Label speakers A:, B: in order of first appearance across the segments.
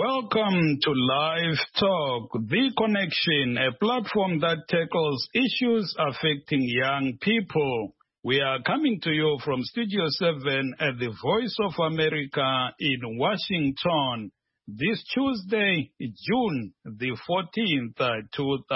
A: Welcome to Live Talk, The Connection, a platform that tackles issues affecting young people. We are coming to you from Studio 7 at the Voice of America in Washington. This Tuesday, June the 14th,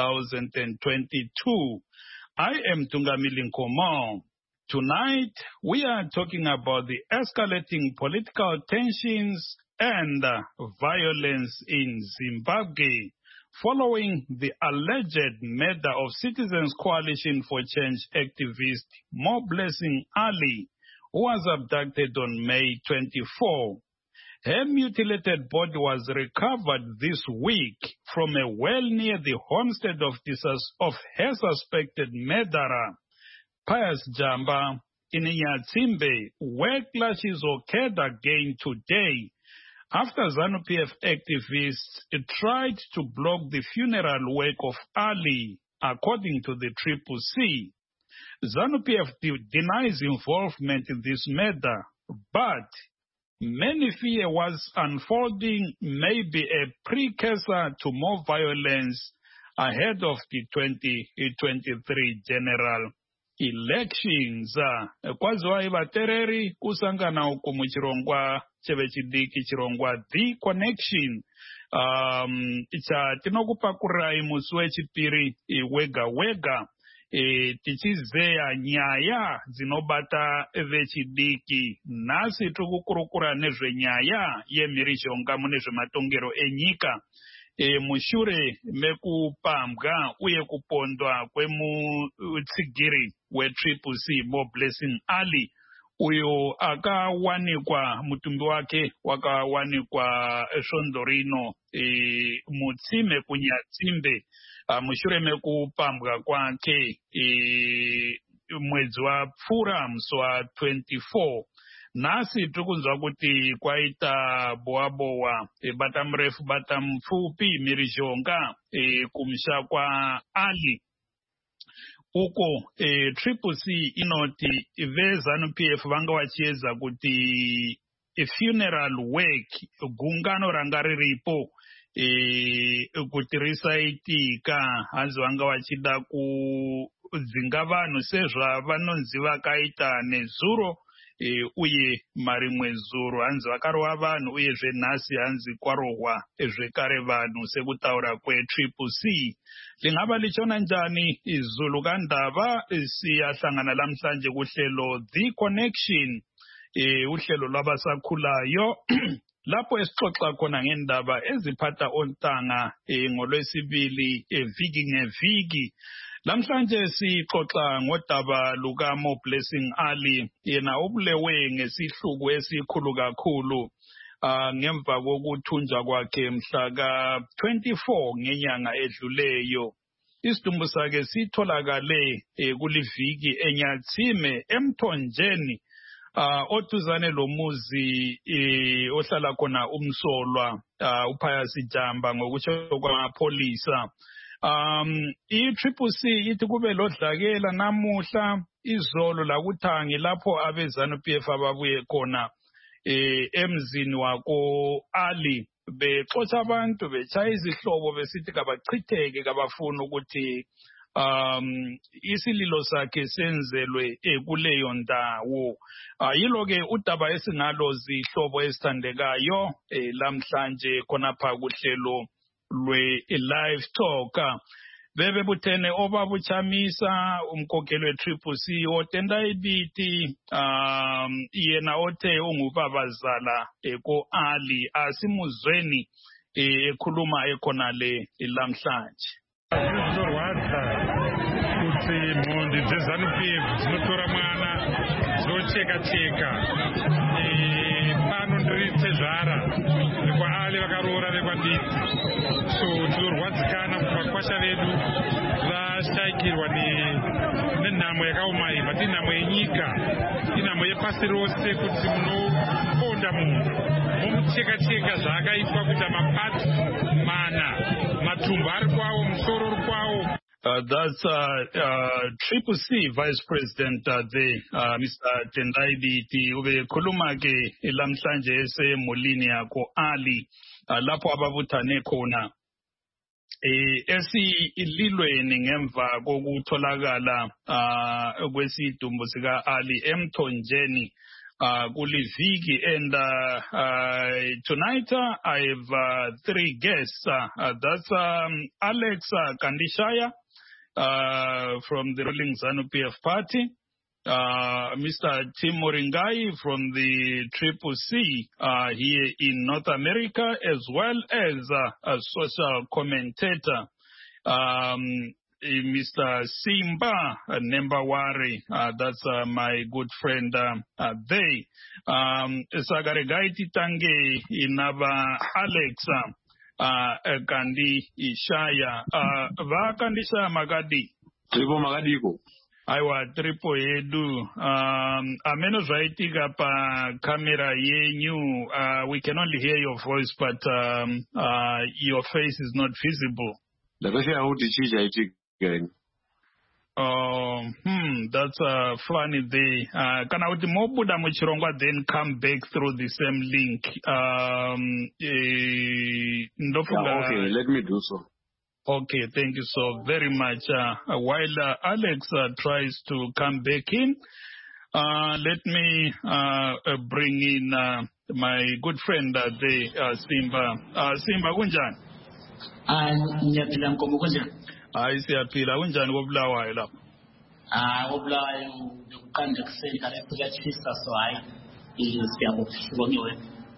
A: 2022. I am Tungamili Nkomo. Tonight, we are talking about the escalating political tensions and violence in Zimbabwe following the alleged murder of Citizens Coalition for Change activist Mo Blessing Ali, who was abducted on May 24. Her mutilated body was recovered this week from a well near the homestead of her suspected murderer, Pius Jamba, in Nyatimbe, where clashes occurred again today after ZANU-PF activists tried to block the funeral work of Ali, according to the CCC. ZANU-PF denies involvement in this murder, but many fear what's unfolding may be a precursor to more violence ahead of the 2023 general elections. Kwaziwa ivatereri kusangana uku muchirongwa chevechidiki chirongwa The Connection. Tinokupakurai musi wechipiri wega wega tichizeya nyaya dzinobata vechidiki. Nhasi tikukurukura nezvenyaya yemhirizhonga mune zvematongero enyika. Mushure mekupambwa uye kupondwa kwemutsigiri weCCC Mo Blessing Ali, uyo akawanikwa mutumbi wake wakawanikwa svondo rino mutsime kuNyatimbe mushure mekupambwa kwake mwedzi wapfuura musi wa24. Nhasi tirikunzwa kuti kwaita bowa bata murefu bata mupfupi mhirizhonga kumusha kwa Ali. Uko CCC inoti veZANU-PF vanga vachiedza kuti funeral work, gungano ranga riripo kuti risaitika, hanzi vanga vachida kudzinga vanhu sezvavanonzi vakaita nezuro uye marimwe zuro, hanzi vakarova vanhu uyezve nhasi hanzi kwarohwa zvekare vanhu sekutaura kweCCC. Lingaba lichona njani izulu kandaba? Siyahlangana lamhlanje kuhlelo The Connection, uhlelo lwabasakhulayo lapho esixoxa khona ngendaba eziphatha ontanga ngolwesibili viki ngeviki. Lamhlanje sixoxa ngodaba luka Mo Blessing Ali, yena ubulewe ngesihluku esikhulu kakhulu ngemva kokuthunjwa kwakhe mhla ka-24 ngenyanga edluleyo. Isidumbu sakhe sitholakale kuliviki eNyathime emthonjeni oduzane lomuzi ohlala khona umsolwa uPius Jamba ngokutsho kwamapholisa. I-CCC ithi kube lodlakela namuhla izolo lakuthangi lapho abeZANU-PF ababuye khona emzini wako Ali bexotsha abantu betshaya izihlobo besithi kabachitheke kabafuna ukuthi isililo sakhe senzelwe kuleyo ndawo. Yilo-ke udaba esingalo zihlobo ezithandekayo lamhlanje khonapha kuhlelo lwe-Live Talk. Bebe buthene obabuchamisa umkhokheli we-CCC otenda ibiti yena othe ungubabazala ko-Ali, asimuzweni ekhuluma ekhonale lamhlanje.
B: Zvinorwadza kuti mhondi dzeZANU-PF dzinotora mwana dzocheka-cheka. Pano ndiri Tezvara rekwaAli vakaroora vekwandidzi. So tinorwadzikana kuti vakwasha vedu vashayikirwa nenhamo yakaomairwa. Tinhamo yenyika, inhamo yepasi rose kuti munoponda munhu momucheka-cheka zvaakaitwa kuita mapati mana, matumbu ari kwawo, musoro uri kwawo.
A: That's Triple C Vice President Mr. Tendai Biti ube khuluma ke lamhlanje esemulini yakho Ali lapho ababuthane khona esililweni ngemva kokutholakala kwesidumbu sika Ali emthonjeni kuliviki and tonight I have three guests. That's Alex Kandishaya from the ruling ZANU-PF party, Mr. Tim Moringai from the Triple C here in North America, as well as a social commentator, Mr. Simba Nembawari. That's my good friend there. Sagaregaiti Tange Inaba Alexa. Kandi Ishaya Vakandisha Magadi
C: Triple Magadiko.
A: Aiwa Triple Edu Ameno Zaitika pa camera yenyu. We can only hear your voice, but your face is not visible.
C: The question I want to choose again.
A: That's funny day. Can I Mobuda Muchirongwa then come back through the same link?
C: Okay, let me do so.
A: Okay, thank you so very much. While Alex tries to come back in, let me bring in my good friend there, Simba. Simba, kunjani?
D: Ngiyaphila Nkomo kunjani?
A: Hayi siyaphila kunjani kobulawayo lapha?
D: Kobulawayo bekuqanda kuseni kale kuyatshisa so hayi siyabonga.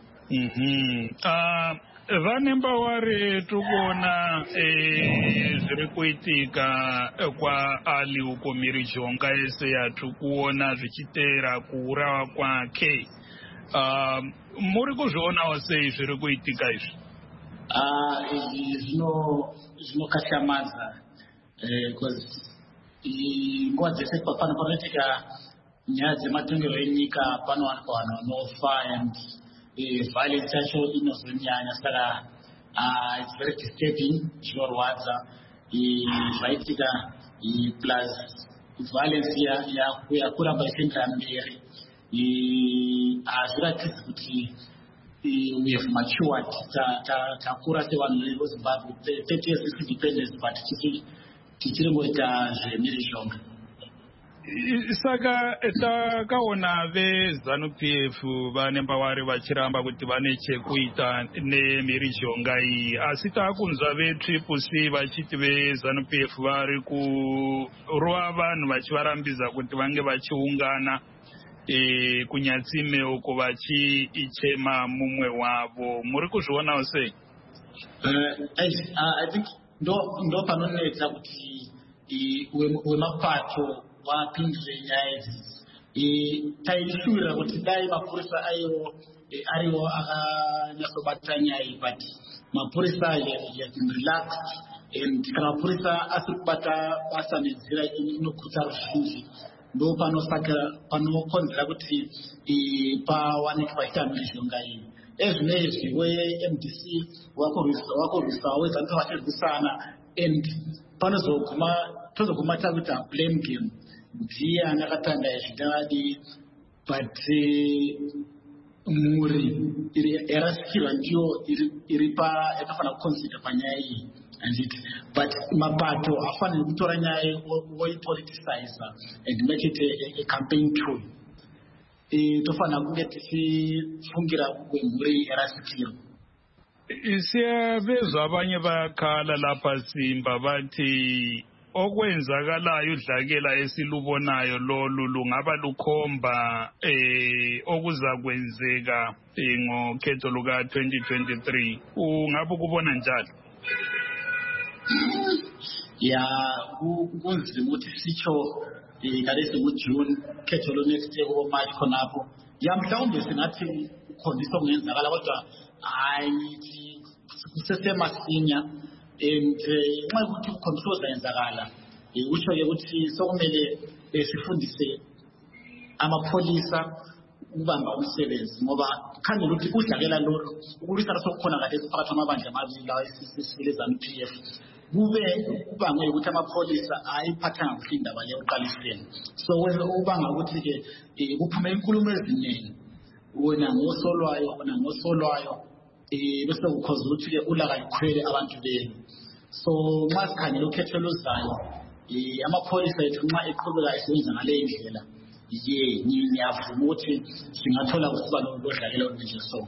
A: Vanembawari tukona zviri kuitika kwa Ali uko Mhirizhonga ese yatukuona zvichiteera kuurawa kwake. Muri kuzvionawo sei zviri kuitika izvi?
D: Zvinokashamadza because nguva dzese panoitika nyaya dzematongero enyika panowanikwa vanhu vanofa and violence yacho inozonyanya saka it's very disturbing, zvinorwadza zvaitika plus violence yakuramba ichiendera mberi hazviratidzi kuti we have matured takura sevanhu vezimbabwe 30 years independence but tichiri ngoita zvemhirizhonga.
A: Saka takaona veZANU-PF Vanembawari vachiramba kuti vane chekuita nemhirizhonga iyi, asi takunzwa veTriple C vachiti veZANU-PF vari kurova vanhu vachivarambidza kuti vange vachiungana kunyatsime uko vachichema mumwe wavo. Muri kuzvionawo sei?
D: I think ndo panonetsa kuti wemapato wapindure nyaya idzi. Taishuvira kuti dai mapurisa ariwo akanyatsobata nyaya iyi, but mapurisa have been relaxed and kana mapurisa asiri kubata basa nenzira inokutsa ruzhinji ndo panokonzera kuti pawanike paita mhirizhonga iyi. Ezvinezvi we-MDC wakurwisawo wezanisa vachirwisana and tozoguma takuita blame game. Ndiye anakatanga zvidadi but mhuri yarasikirwa ndiyo yakafana kuconsider panyaya iyi anditi, but mapato afanira kutora nyaya woipoliticize and make it a campaign tool. Tofana kunge tichifungira kwemhuri yarasikirwa.
A: Siyabezwa abanye bayakhala lapha Simba bathi okwenzakalayo udlakela esilubonayo lolu lungaba lukhomba okuzakwenzeka ngokhetho luka 2023. Ungabe kubona njalo?
D: Ya kunzima ukuthi sitsho ngalesi nguJune khetho lo next year ko March khonapho. Ya mhlawumbe singathi ukhombisa okungenzakala kodwa hayi kusesemasinya and nxa ukuthi ukhombisa okuzayenzakala usho-ke ukuthi sokumele sifundise amapholisa ukubamba umsebenzi ngoba khangela ukuthi kudlakela lolu ukulwisana sokukhona kahle phakathi kwamabandla amabili lawa esisile ZANU-PF kube ubanga ukuthi amapholisa ayiphathanga kuhle indaba leyo uqaliseni. So ubanga ukuthi-ke kuphume inkulumo eziningi wena ngosolwayo bese ukhoza ukuthi-ke ulaka likhwele abantu benu. So nxa sikhangela ukhetho oluzayo amapholisa ethu nxa eqhubeka esebenza ngaleyo ndlela ngiyavuma ukuthi singathola kusiba nodlakela olunje so.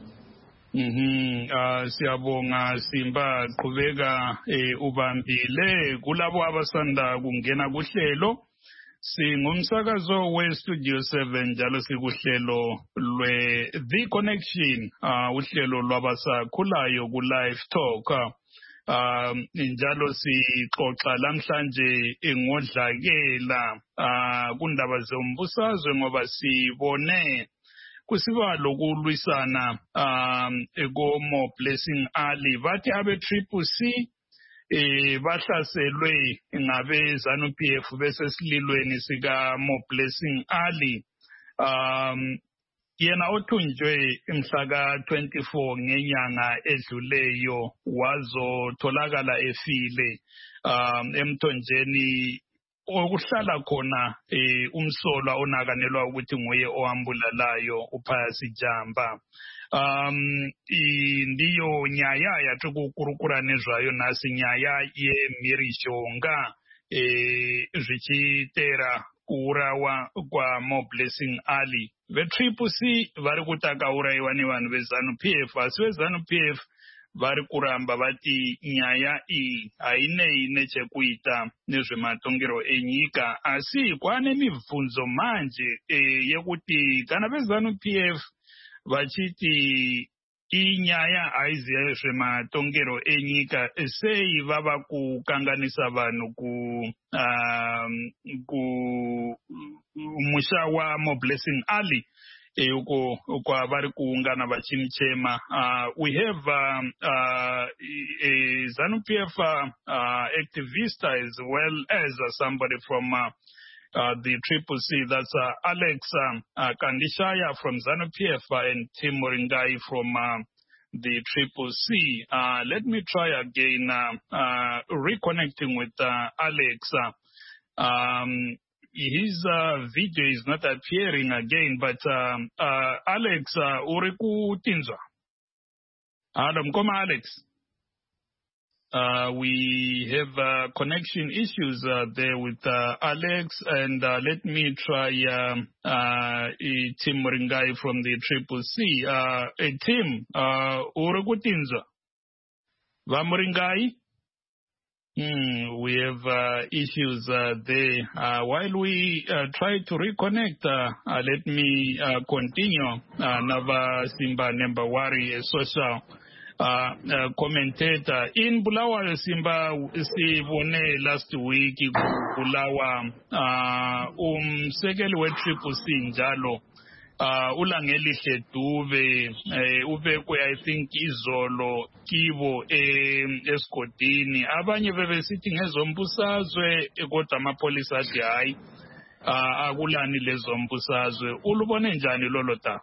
A: Siyabonga Simba qhubeka ubambile kulabo abasanda kungena kuhlelo. Singumsakazo we-Studio 7 njalo sikuhlelo The Connection, uhlelo lwabasakhulayo ku-Live Talk. Njalo sixoxa namhlanje ngodlakela kundaba zombusazwe ngoba sibone kusiba lokulwisana eko-Mo Blessing Ali. Bathi abe-Triple-C bahlaselwe ngabe ZANU-PF besesililweni sika-Mo Blessing Ali. Yena othunjwe mhlaka 24 ngenyanga edluleyo wazotholakala efile emthonjeni okuhlala khona umsolwa onakanelwa ukuthi nguye owambulalayo uPius Jamba. Ndiyo nyaya yatikukurukura zvayo nasi nyaya yeMirishonga zvichitera kuurawa kwaMo Blessing Ali. Ve-Triple-C vari kutakauraiwa nevanhu veZANU-PF, asi veZANU-PF vari kuramba vati nyaya iyi hainei nechekuita nezvematongero enyika, asi kwane mibvunzo manje yekuti kana veZANU-PF vachiti inyaya haiziva zvematongero enyika, sei vava kukanganisa vanhu kumusha waMo Blessing Ali uko kwavari kuungana vachimuchema. We have a ZANU-PF activist as well as somebody from the Triple-C. That's Alex Kandishaya from ZANU-PF and Tim Moringai from the Triple-C. Let me try again reconnecting with Alex. His video is not appearing again, but Alex, uriku tinzwa. Adam, come Alex. We have connection issues there with Alex, and let me try Tim Moringai from the Triple-C. Tim, uriku tinzwa. Va Moringai? We have issues there. While we try to reconnect, let me continue. Nava Simba Nembawari, a social commentator. In Bulawayo Simba, Sivone last week, Bulawa, Sekeli we Triple-C njalo. Ulangeli Shetuve, ubekwe I think izolo kibo eskodini. Abanye bebesithi ngezombusazwe kodwa amapolisa athi hayi akulani lezombusazwe. Ulubone njani lolo ta?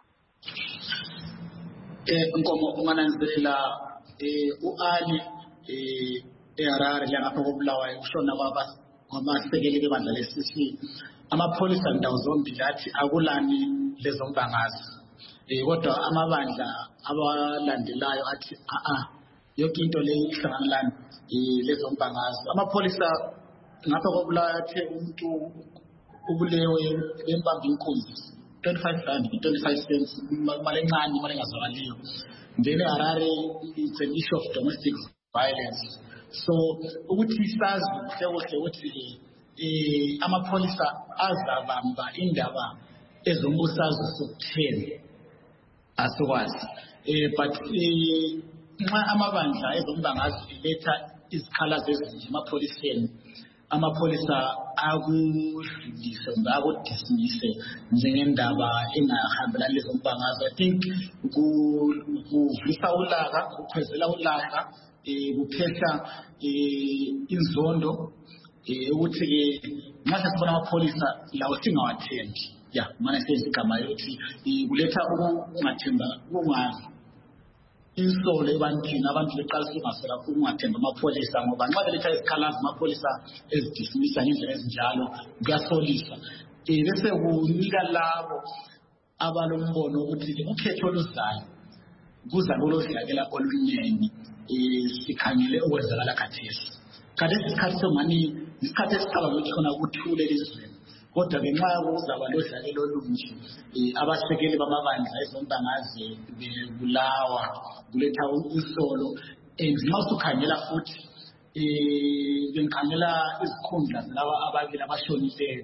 D: Nkomo ungananzelela uAli eHarare lapha koBulawayo ushona kwabasekeli bebandla leCC. Amapholisa ndawo zombili athi akulani lezo mbangazo. Kodwa amabandla abalandelayo athi yonke into le ihlanganelana lezo mbangazo. Amapholisa ngapha koBulawayo athi umuntu ubulewe bembamba inkunzi 25 rand 25 cents imali encane imali engazwakaliyo. Then eHarare it's an issue of domestic violence. So ukuthi sazi kuhle ukuthi amapholisa azabamba indaba ezombusazwe sokutheni asikwazi. But nxa amabandla ezombangazwe letha izikhalazo ezinje amapholisa akudlulise akudismise njengendaba engahambelani lezombangazwe. I think kuvisa ulaka, kukhwezela ulaka, kuphehla inzondo ukuthi nxa sesibona amapholisa lawo singawathembi. Mana senze igama yokuthi kuletha ukungathemba kungazi insolo ebantwini abantu beqalisa ukungasola ukungathemba amapholisa ngoba nxa beletha izikhalazo amapholisa ezidismisa ngendlela ezinjalo kuyasolisa. Bese kunika labo abalombono ukuthi ukhetho oluzayo kuza lolodlakela oluningi sikhangele okwenzakala khathesi. Khathesi isikhathi somani isikhathi esicabanga ukuthi khona ukuthule elizweni, kodwa ngenxa yokuzaba lodlakela olunje abasekeli bamabandla ezombangazwe bebulawa kuletha insolo. Nxa usukhangela futhi bengikhangela izikhundla zalaba ababili abashonileyo,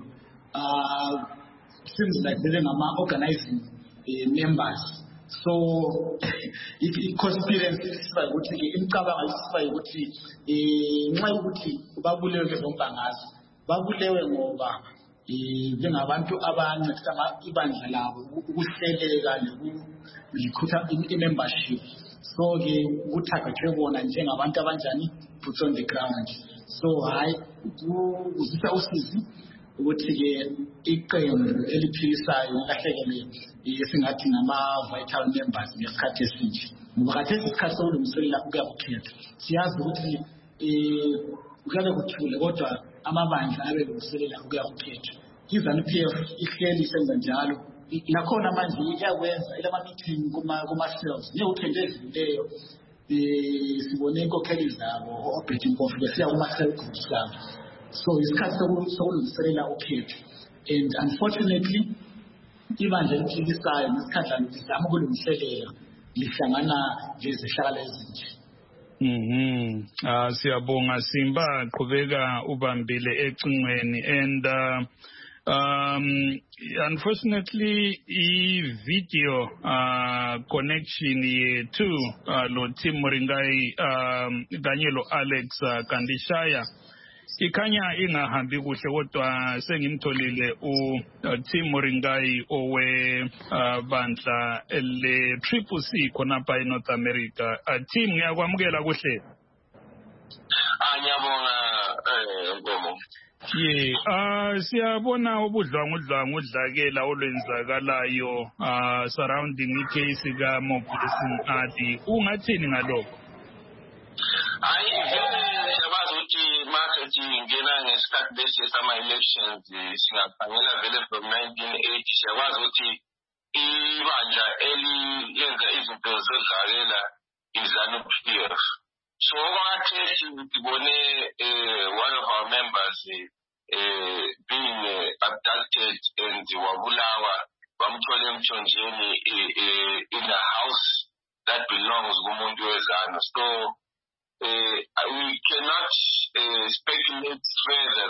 D: seems like bebengama-organizing members. So i-conspiracy isiba ukuthi imicabango isiba ukuthi nxa ukuthi babulewe ngezombangazwe babulewe ngoba njengabantu abancedisa ibandla labo ukuhleleka nokulikhutha i-membership. So-ke kuthagathwe bona njengabantu abanjani boots on the ground. So hayi kuzisa usizi ukuthi-ke iqembu eliphikisayo lahlekele esingathi ngama-vital members ngesikhathi esinje. Ngoba khathesi isikhathi sokulungiselela ukuya kukhetha siyazi ukuthi kuyabe kuthule kodwa amabandla abelungiselela ukuya kukhetha. I-ZANU-PF ihleli isenza njalo. Nakhona manje iyakwenza elama-meeting kuma-cells. Ngiyekuthi edluleyo sibone inkokheli zabo o-Betty Mpofu besiya kuma-cell groups zabo. So isikhathi sokulungiselela ukhetho. And unfortunately ibandla eliphikisayo nesikhathi lizama ukulungiselela lihlangana lezehlakalo ezinje.
A: Siyabonga Simba qhubeka ubambile ecingweni. And unfortunately i-video connection yethu lo Tim Moringai kanye lo Alex Kandishaya ikhanya ingahambi kuhle, kodwa sengimtholile Tim Moringai owe bandla le Triple C khonapha eNorth America. Tim, ngiyakwamukela kuhle.
E: Ngiyabonga Nkomo.
A: Siyabona ubudlwangudlwangu udlakela olwenzakalayo surrounding icase kaMophisi Adi. Ungathini ngalokho?
E: Siyabazi ukuthi masithi ngena ngesikhathi lesi sama-elections singakhangela vele from 1980 siyakwazi ukuthi ibandla eliyenza izinto zodlakela i-ZANU-PF. So okwakhathesi sibone one of our members being abducted and wabulawa bamthola emthonjeni in a house that belongs kumuntu weZANU. So we cannot speculate further.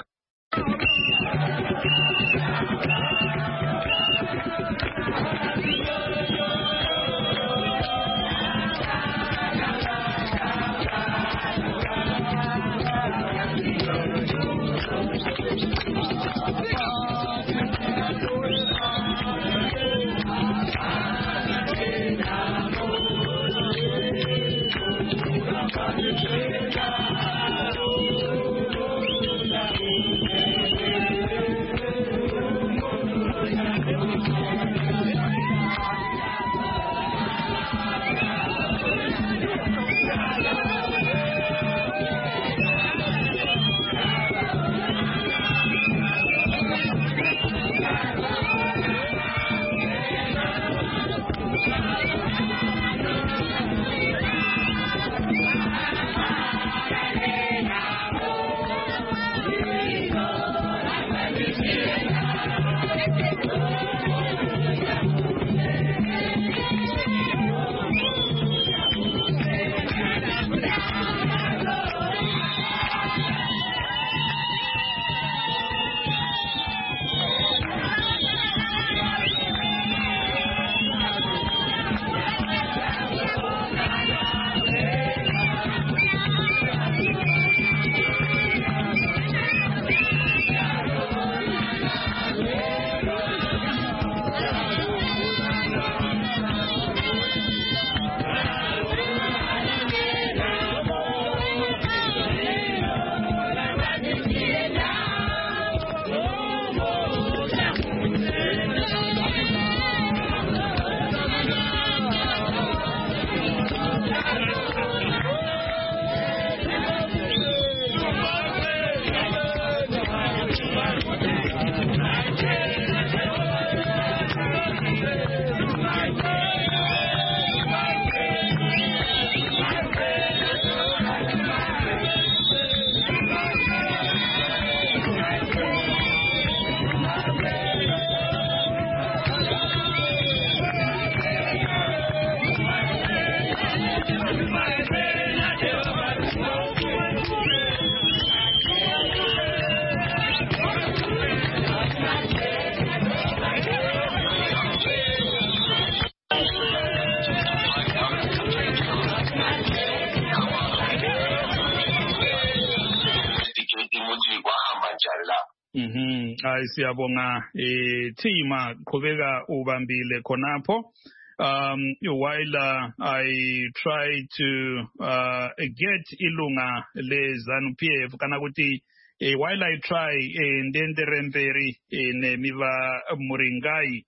A: Siyabonga Thima qhubeka ubambile khonapho. While I try to get ilunga le ZANU-PF kana kuti while I try ndenderemberi nemiva Muringai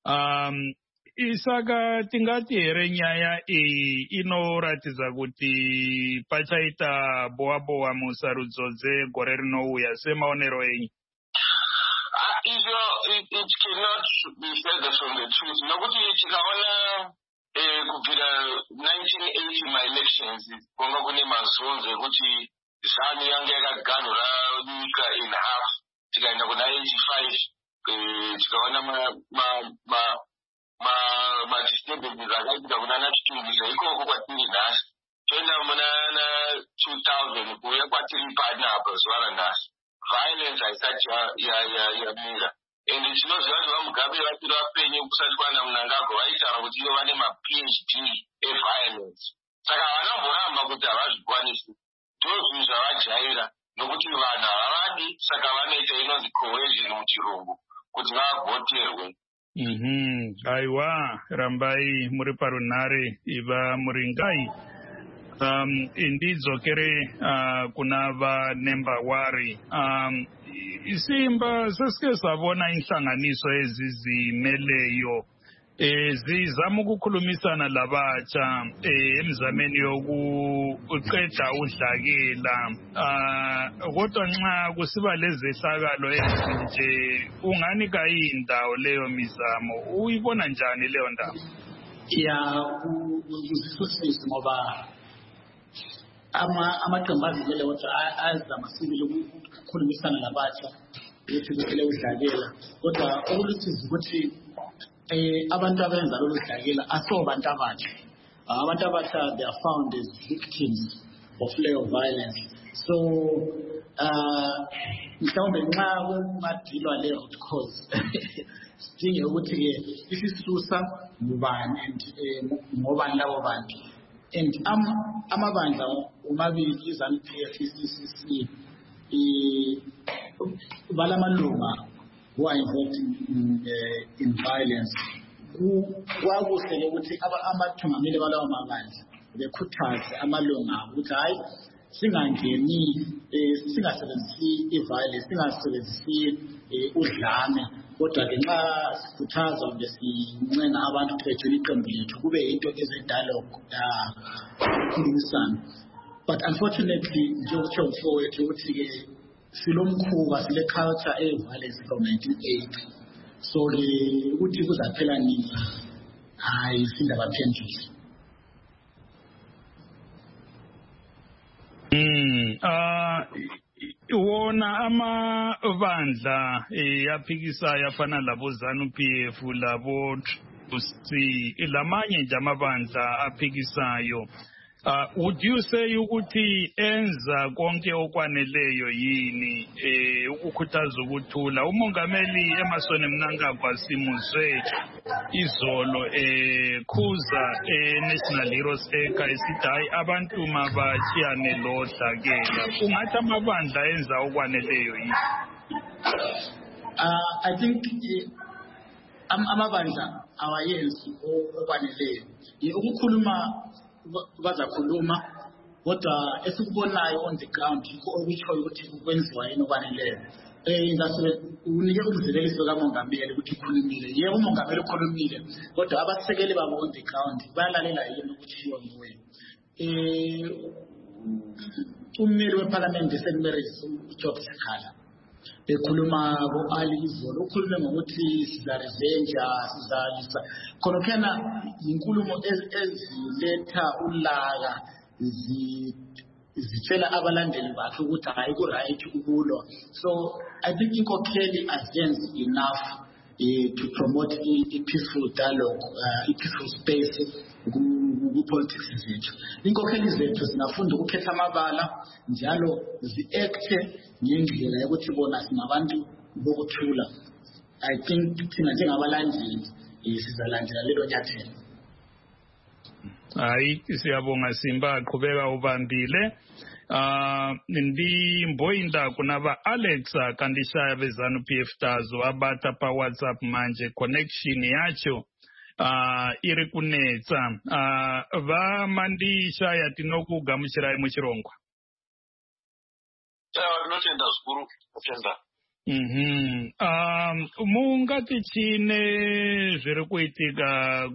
A: isaka tingati here nyaya inoratidza kuti pachaita boa musarudzodze gore rinouya semaonero enyu.
E: It cannot be further from the truth. Nokuti tikaona kubvira 1980 ma-elections kwanga kune mazonzo ekuti ZANU yanga yakaganhura nyika in half. Tikaenda kuna 85 tikaona ma-disturbances akaitika kuna Natutumbisa ikoko kwatiri nhasi. Toenda muna 2000 kuuya kwatiri panapa zuva ranhasi. Violence haisati yamira. And tinoziva kuti vaMugabe vatiri vapenyu kusati kwana Mnangagwa vaitaura kuti ivo vane ma-PhD eviolence. Saka vanamboramba kuti havazvikwanisi. Ndozvinhu zvavajaira nokuti vanhu havavadi, saka vanoita inonzi coercion muchirungu kuti vagoterwe.
A: Aiwa, rambai muri parunhare iva Muringai. Indidzokere kuna vaNemba Wari. Isimba sesike sabona inhlanganiso ezizimeleyo zizama ukukhulumisana labatsha emizameni yokuqeda udlakela. Kodwa nxa kusiba lezehlakalo ezinje ungani kayindawo leyo mizamo uyibona njani leyo ndawo?
D: Uzisosisi ngoba amaqembu azimele ukuthi azama sibili ukukhulumisana labatsha ukuthi kuphele udlakela. Kodwa okulusizi ukuthi abantu abenza lolu dlakela asobantu abatsha. Abantu abatsha, they are found as victims of layer violence. So mhlawumbe nxa kungadilwa le root cause sidinge ukuthi-ke isisusa ngubani and ngobani labo bantu. And amabandla omabili iZANU-PF iCCC balamalunga who are involved in violence. Kwakuhle ukuthi abathungameli balawo mabandla bekhuthaze amalunga ukuthi hayi singangeni singasebenzisi i-violence, singasebenzisi udlame, kodwa ke nxa sikhuthaza kumbe sincenga abantu ukuthi bejule iqembu lethu kube yinto eze-dialogue ukukhulumisana. But unfortunately njengokutsho mfowethu ukuthi-ke silomkhuba sile culture e-violence from 1980. So ukuthi kuzaphela nini hayi sindaba phendula.
A: Wona amabandla yaphikisayo afana labo ZANU-PF labo lamanye nje amabandla aphikisayo. Would you say ukuthi enza konke okwaneleyo yini ukukhuthaza ukuthula? Umongameli Emmerson Mnangagwa simuzwe izolo khuza National Heroes Acre esithi hayi abantu mabachiyane lo dlakela. Ungathi amabandla enza okwaneleyo yini?
D: I think amabandla awayenzi okwaneleyo. Ukukhuluma bazakhuluma kodwa esikubonayo on the ground okutshoyo ukuthi kwenziwa yini okwaneleyo. Ngase unike umzekeliso kamongameli ukuthi ukhulumile. Yebo umongameli ukhulumile kodwa abasekeli babo on the ground bayalalela yini ukuthiwa nguwe. ummeli weParliament St Mary's uJob Sekhala ekhuluma ku-Ali izolo ukhulume ngokuthi siza-revenja sizalisa khona inkulumo eziletha ulaka zitshela abalandeli bakhe ukuthi hayi ku-right ukulwa. So I think inkokheli azenzi enough to promote i-peaceful dialogue, i-peaceful space ku-politics zethu. Inkokheli zethu zinafunda ukukhetha amabala njalo zi-acte ngendlela yokuthi bona singabantu bokuthula. I think thina njengabalandeli sizalandela lelo nyathelo.
A: Hayi siyabonga Simba qhubeka ubambile. Ndimboyinda kunaba Alex kandishaya bezanu PF tazo abata pa WhatsApp manje connection yacho iri kunetsa va mandishaya tinokugamuchirai muchirongwa.
E: Notenda zikuru kutenda.
A: Mungati chine zviri kuitika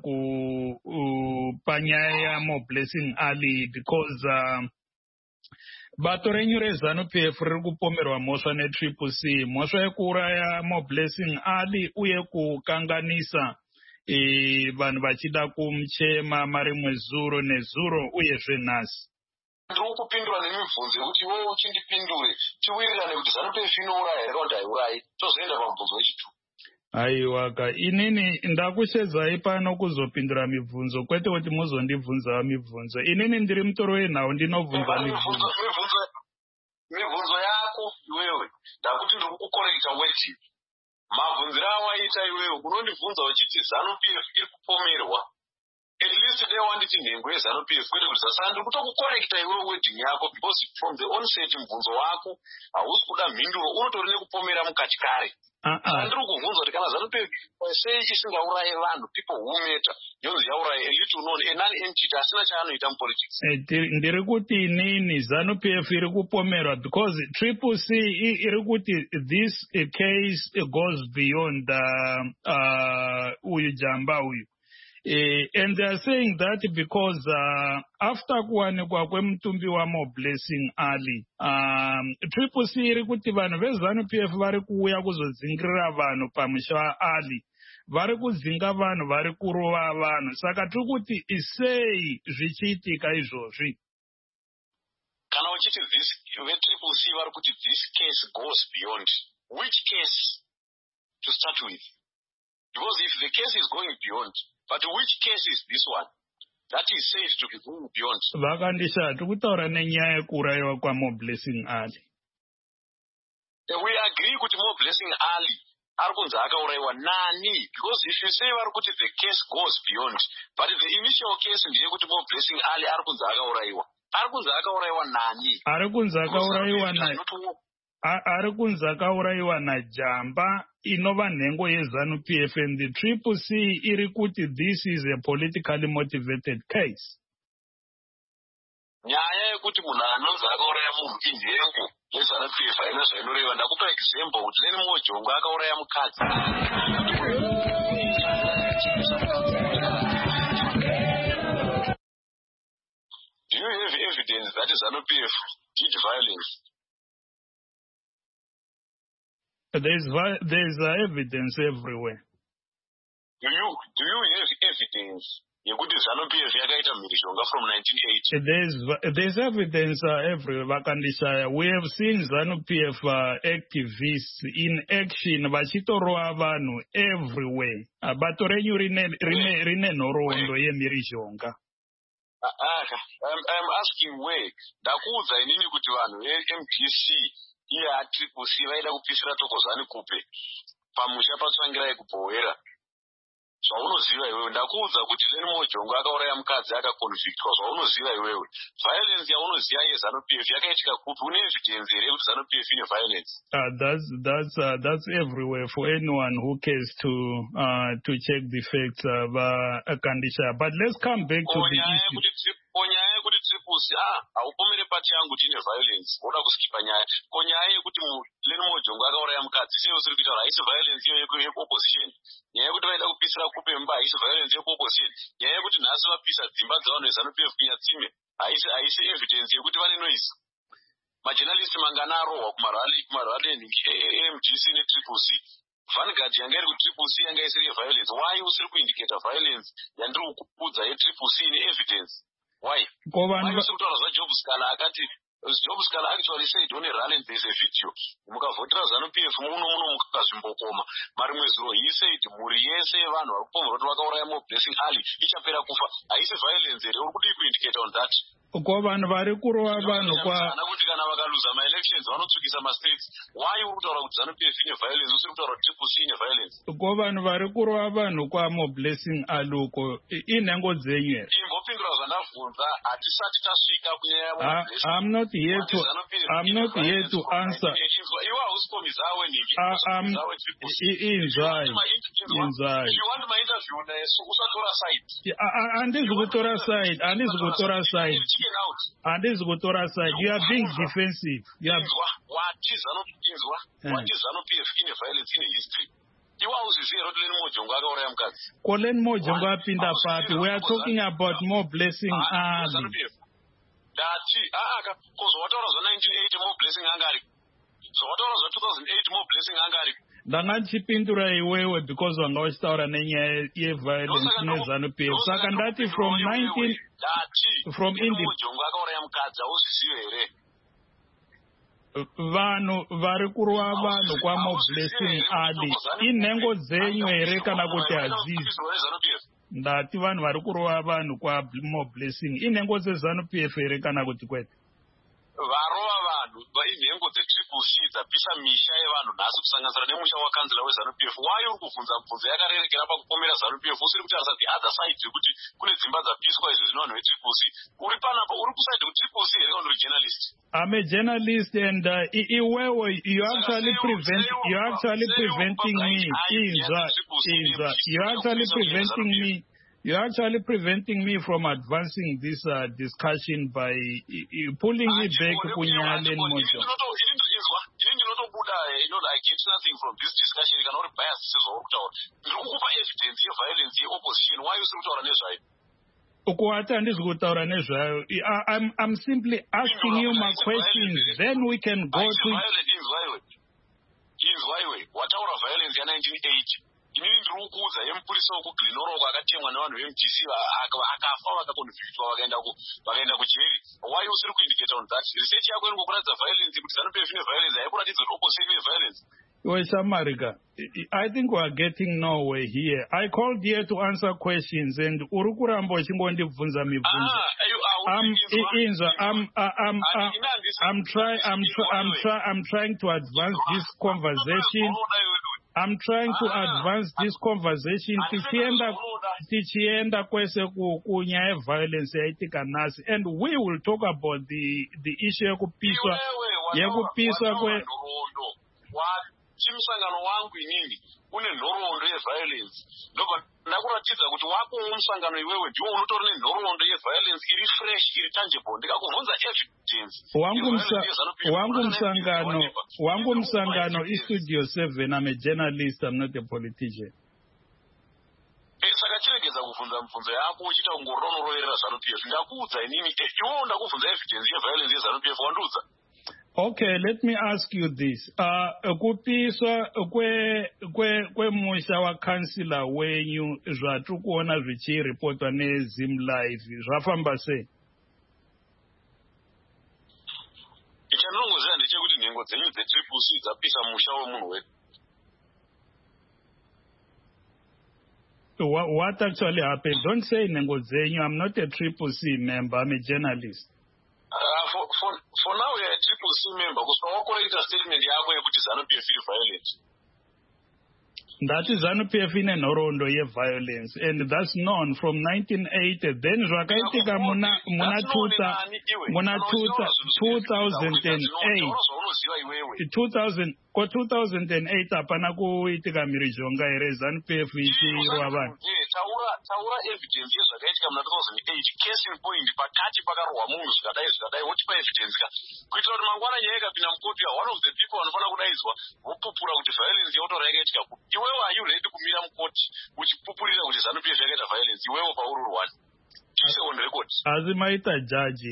A: panyaya More Blessing Ali because bato renyu reZANU-PF riri kupomerwa mhosva neTriple-C, mhosva yekuuraya More Blessing Ali uye kukanganisa vanhu vachida kumuchema marimwe zuro nezuro uyezve nhasi.
E: Ndiri kupindura nemibvunzo yekuti iwewe uchindipindure tiwirirane kuti ZANU-PF inouraya here kana kuti haiurayi tozoenda pamubvunzo wechitu.
A: Aiwaka inini ndakushedzai pano kuzopindura mibvunzo kwete kuti muzondibvunzawo mibvunzo. Inini ndiri mutoro wenhau ndinobvunza mibvunzo.
E: Mibvunzo yako iwewe ndakuti ndiri kukukorekita weti. Mabvunziro awaita iwewe unondibvunza uchiti ZANU-PF iri kupomerwa. At least today wanditi nhengo yeZANU-PF kwete kuti sasa ndiri kutokukorekita iwewe wedding yako because from the onset mubvunzo wako hausi kuda mhinduro unotori nekupomera mukati kare. Ndiri kuvhunza kuti kana ZANU-PF sei isingauraye vanhu people who matter yonzi yauraye a little known a non-entity asina chaanoita mupolitics.
A: Ndiri kuti inini ZANU-PF iri kupomerwa because Triple-C iri kuti this case goes beyond uyu jamba uyu. And they are saying that because after kuwanikwa kwemutumbi wa More Blessing Ali, Triple-C iri kuti vanhu veZANU-PF vari kuuya kuzodzingirira vanhu pamusha waAli, vari kudzinga vanhu, vari kurova vanhu. Saka tiri kuti isei zvichiitika izvozvi?
E: Kana uchiti veTriple-C vari kuti this case goes beyond, which case to start with? Because if the case is going beyond, but which case is this one? That is said to be going beyond.
A: Vakandisha tikutaura nenyaya yekuurayiwa kwaMore Blessing Ali.
E: We agree kuti More Blessing Ali ari kunzi akaurayiwa nani? Because if you say vari kuti the case goes beyond, but the initial case ndiye kuti More Blessing Ali ari kunzi akaurayiwa. Ari kunzi akaurayiwa nani?
A: Ari kunzi akaurayiwa nani? Ari kunzi akaurayiwa naJamba inova nhengo yeZANU-PF and the Triple-C iri kuti this is a politically motivated case.
E: Nyaya yekuti munhu anonzi akauraya munhu inhengo yeZANU-PF haina zvainoreva. Ndakupa example kuti Leni Mojongo akauraya mukadzi. Do you have evidence that ZANU-PF did violence?
A: There's evidence everywhere.
E: Do you have evidence yekuti ZANU-PF yakaita mhirishonga from 1980?
A: There's evidence everywhere. Vakandishaya, we have seen ZANU-PF activists in action vachitorova vanhu everywhere. Bato renyu rine nhoroondo yemhirishonga.
E: I'm asking where. Ndakuudza inini kuti vanhu veMDC iye aTriple-C vaida kupisira Thokozani kupe pamusha paTsvangirai kuBhohera. Zvaunoziva iwewe ndakuudza kuti Leni Mojongo akauraya mukadzi akakonvictwa. Zvaunoziva iwewe violence yaunoziva yeZANU-PF yakaitika kupi? Une evidence here kuti ZANU-PF ine violence?
A: That's everywhere for anyone who cares to check the facts of Kandisha. But let's come back to the issue.
E: Nyaya yekuti Triple-C haupomere pati yangu kuti ine violence unoda kuskipa nyaya. Ko nyaya yekuti Leni Mojongo akauraya mukadzi sei usiri kuitaura haisi violence iyo yekuopposition? Nyaya yekuti vaida kupisira kupe mba haisi violence yekuopposition? Nyaya yekuti nhasi vapisa dzimba dzavanhu veZANU-PF kunyatsime haisi evidence yekuti vane noise. Majournalist mangana arohwa kumarally MGC neTriple C. Vanguard yanga iri kuTriple C yanga isiri violence. Why usiri kuindicate violence yandiri kukudza yeTriple C neevidence? Why? Why usiri kutaura zvaJob Scala akati Job Scala actually said on a rally and there's a video. Mukavhotera ZANU-PF muno mukazvimbokoma. Marimwe zuro he said muri yese vanhu vari kupomhera kuti vakauraya Mo Blessing Ali ichapera kufa. Haisi violence here. Uri kudi kuindicate on that?
A: Kwa vanhu vari kurova vanhu kwa
E: kuti kana vakaluza ma-elections vanotsukisa ma-states. Why uri kutaura kuti ZANU-PF ine violence usiri kutaura kuti Triple C ine violence?
A: Kwa vanhu vari kurova vanhu kwa Mo Blessing aluko inhengo dzenyu.
E: Imbopindura zvandabvunza hatisati tasvika kunyaya Mo Blessing.
A: I'm not here to answer.
E: Iwe hausipomi zawe ningi.
A: Inzwai.
E: If you want my interview nesu usatora side.
A: Andizi kutora side. You are being defensive.
E: What is ZANU-PF in a violence in a history?
A: Colin Mojongo apinda papi. We are talking about Mo Blessing Ali.
E: Because what was 1980 Mo Blessing angari? So what was 2008 Mo Blessing angari?
A: Ndangachipindura iwewe because wanga wachitaura nenyaya yeviolence neZANU-PF. Saka ndati from vanhu vari kurova vanhu kwa Mo Blessing Ali inhengo dzenyu here kana kuti hadzizi? Ndati vanhu vari kurova vanhu kwa Mo Blessing inhengo dzeZANU-PF here kana kuti kwete?
E: Varova vanhu inhengo dzeTriple C dzapisa misha yevanhu nhasi kusanganisira nemusha wakanzila weZANU-PF. Why uri kubvunza mubvunzo yakarerekera pakupomera ZANU-PF usiri kutarisa the other side yekuti kune dzimba dzapiswa izvo zvino vanhu veTriple C? Uri panapa uri kusaidi kuTriple C here kana uri journalist? I'm a
A: journalist and you actually preventing me. You're actually preventing me from advancing this discussion by pulling me back.
E: I get nothing from this discussion. You cannot bias this evidence of violence opposition. Why you
A: I'm simply asking you my questions. Then we can go to
E: wataura violence ya 1980. Inini ndiri kuudza yemupurisa wekuGlenorok akatemwa nevanhu veMGC akafa vakakonvictwa vakaenda kujeri. Why usiri kuindicate on that? Research yako iri kukuratidza violence kuti ZANU-PF ine violence haikuratidza kuti opposition ine violence.
A: Samarika, I think we are getting nowhere here. I called here to answer questions and uri kuramba uchingondibvunza mibvunzo. I'm trying to advance this conversation. I'm trying to advance this conversation tichienda kwese kunyaya violence yaitika nasi, and we will talk about the issue yekupiswa kwe
E: chimusangano wangu inini une nhoroondo yeviolence. Ndobva ndakuratidza kuti wakowo musangano iwewe ndiwo unotori nenhoroondo yeviolence iri fresh iri tangible. Ndikakubvunza evidence
A: wangu musangano iStudio 7. I'm a journalist, I'm not a politician.
E: Saka chiregedza kubvunza mibvunzo yako uchiita kungoronororera ZANU-PF. Ndakuudza inini iwewo ndakubvunza evidence yeviolence yeZANU-PF wandiudza.
A: Okay, let me ask you this. Kupiswa kwemusha wakansila wenyu zvatiri kuona zvichiripotwa neZim Live zvafamba sei?
E: Chandinongoziva ndechekuti nhengo dzenyu dzeTriple C dzapisa musha wemunhu wedu.
A: What actually happened? Don't say nhengo dzenyu. I'm not a Triple C member. I'm a journalist.
E: For now, we are a Triple C member because our correct statement yako yekuti ZANU-PF iri violent.
A: That is ZANU-PF ine nhoroondo yeviolence, and that's known from 1980. Then zvakaitika muna 2008 hapana kuitika mhirizhonga here ZANU-PF ichirwa vanhu.
E: Taura evidence yezvakaitika muna 2008. Case in point, pakati pakarohwa munhu zvikadai wotipa evidence ka kuitira kuti mangwana nyaya ikapinda mukoti ya one of the people vanofana kudaidzwa vopupura kuti violence yautora yakaitika ku. Iwewe are you ready kumira mukoti uchipupurira kuti ZANU-PF yakaita violence? Iwewe pauri rwani? tise on record.
A: Azimaita judge.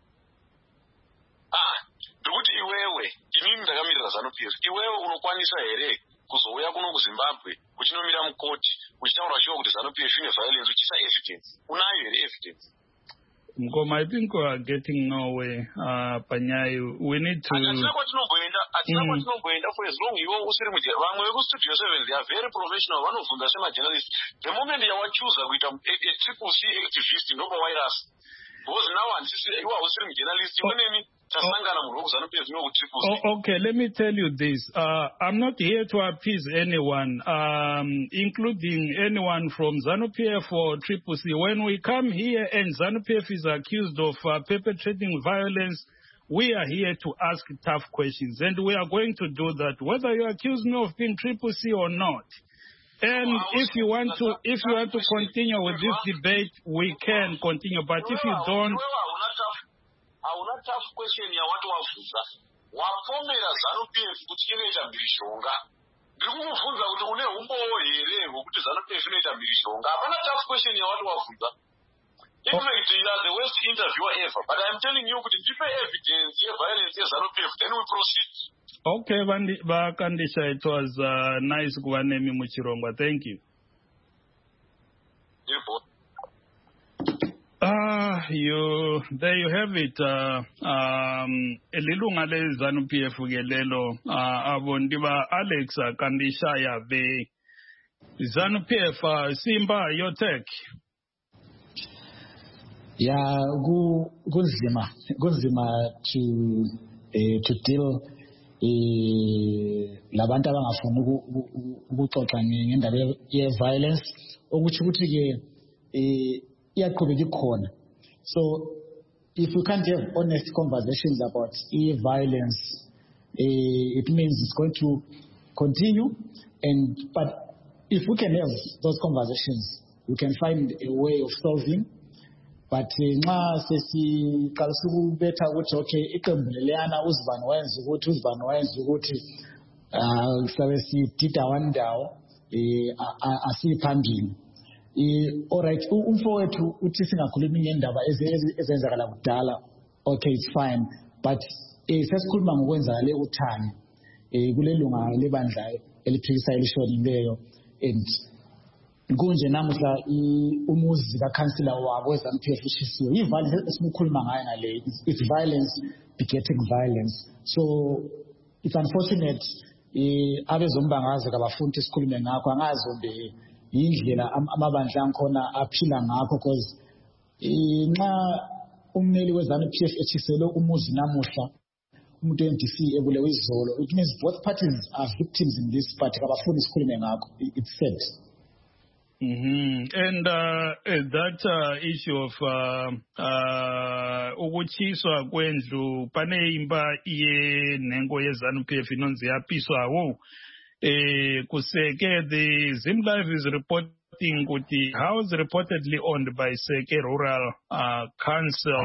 E: Ndikuti iwewe inini ndakamirira ZANU-PF iwewe unokwanisa here kuzouya kuno kuZimbabwe kuchinomira mukoti uchitaura shuwa kuti ZANU-PF ine violence uchisa evidence unayo here evidence?
A: Mkoma, I think we are getting nowhere, Panyayi. We need to...
E: Atina kwatinogenda for as long iwe usiri mujera. Vamwe vekustudio 7 they are very professional, vanobvunza semajournalist. The moment yawachuza kuita triple C activist ndopa virus. Because now iwe hausiri mujournalist, iwe nemi tasangana munhu wekuZANU-PF niwe triple C.
A: Okay, let me tell you this. I'm not here to appease anyone, including anyone from ZANU-PF or Triple C. When we come here and ZANU-PF is accused of perpetrating violence, we are here to ask tough questions, and we are going to do that, whether you accuse me of being Triple C or not. And if you want to continue with this debate, we can continue. But if you don't,
E: hauna tough question ya watu wabvunza. Wapomera ZANU-PF kuti inoita mhirishonga. Ndiri kukubvunza kuti une umbowo here hwekuti ZANU-PF inoita mhirishonga. Hapana tough question ya watu wabvunza. In fact, you are the worst interviewer ever. But I'm telling you kuti ndipe evidence yeviolence yeZANU-PF, then we proceed.
A: Okay, Vakandisha, it was nice kuva nemi muchirongwa. Thank you. There you have it. Elilunga le ZANU-PF gelelo abondiba Alex Kandishaya ve ZANU-PF Simba your take.
D: Yeah, kunzima to deal labantu abangafuni ukuxoxa ngendaba ye-violence ukuthi ke iyaqhubeka ikhona. So if we can't have honest conversations about violence, it means it's going to continue. But if we can have those conversations, we can find a way of solving. But nxa sesiqalisa ukubetha ukuthi okay iqembu leliyana uzibani wayenza ukuthi sabe sidida wandawo asiphambili. Alright, umfowethu uthi singakhulumi ngendaba ezenzakala kudala. Okay, it's fine. But sesikhuluma ngokwenzakale uthani kulelunga lebandla eliphikisa elishonileyo, and kunje namuhla umuzi kakhansila wabo weZANU-PF ushisiwe. Iviolence esimukhuluma ngayo ngale, it's violence begetting violence. So it's unfortunate abezombangazwe kabafuni isikhulume ngakho, angazombe indlela amabandla ankhona aphila ngakho, because nxa ummeli weZANU-PF etshiselwe umuzi namuhla umuntu we-NDC ebulewe izolo, it means both parties are victims in this, but kabafuni isikhulume ngakho. It's sad.
A: And that issue of ukuchiswa kwendlu pane imba iye nengo yeZANU-PF inonzi yapiswawo kuseke the ZimLive is reporting kuti house reportedly owned by Seke Rural Council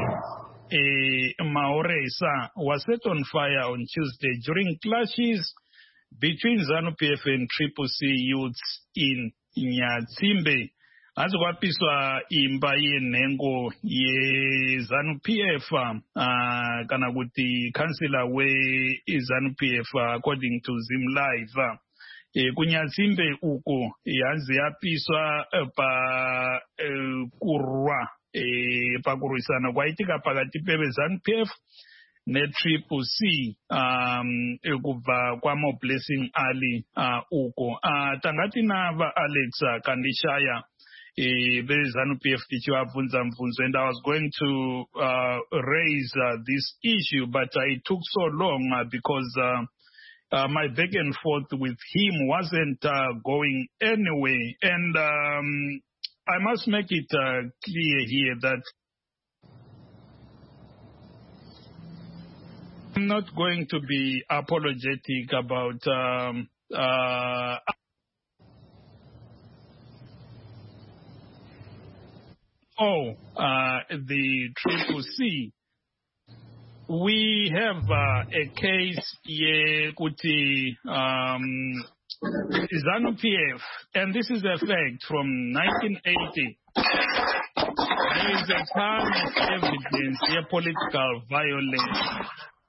A: Maoresa was set on fire on Tuesday during clashes between ZANU-PF and Triple C youths in Nyatsimbe. Azokwapiswa imba yenengo ye-ZANU-PF kana kuti councillor we-ZANU-PF according to ZimLive. Kunyatsimbe uko yanzi yapiswa pa kurwa pakurwisana kwaitika pakati pevezANU-PF ne-Triple C kubva kwamo Blessing Ali uko. Tangati nava Alex Kandishaya beZANU-PF tichivabvunza mvunzo, and I was going to raise this issue, but it took so long because my back and forth with him wasn't going anyway. And I must make it clear here that I'm not going to be apologetic about the Triple C. We have a case here kuti ZANU-PF, and this is a fact from 1980. there is a current evidence of political violence.